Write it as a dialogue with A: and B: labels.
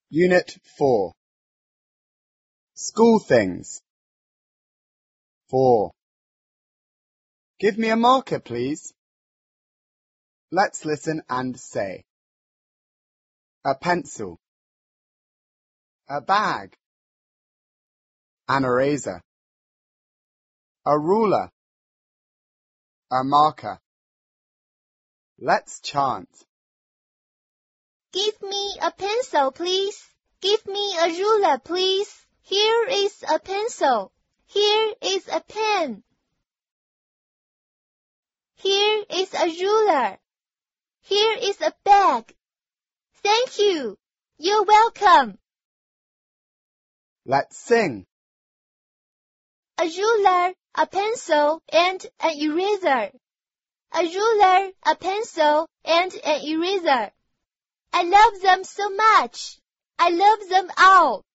A: Unit 4. School things. 4. Give me a marker, please. Let's listen and say. A pencil. A bag. An eraser. A ruler. A marker. Let's chant.
B: Give me a pencil, please. Give me a ruler, please. Here is a pencil. Here is a pen. Here is a ruler. Here is a bag. Thank you. You're welcome.
A: Let's sing.
B: A ruler, a pencil, and an eraser. A ruler, a pencil, and an eraser. I love them so much. I love them all.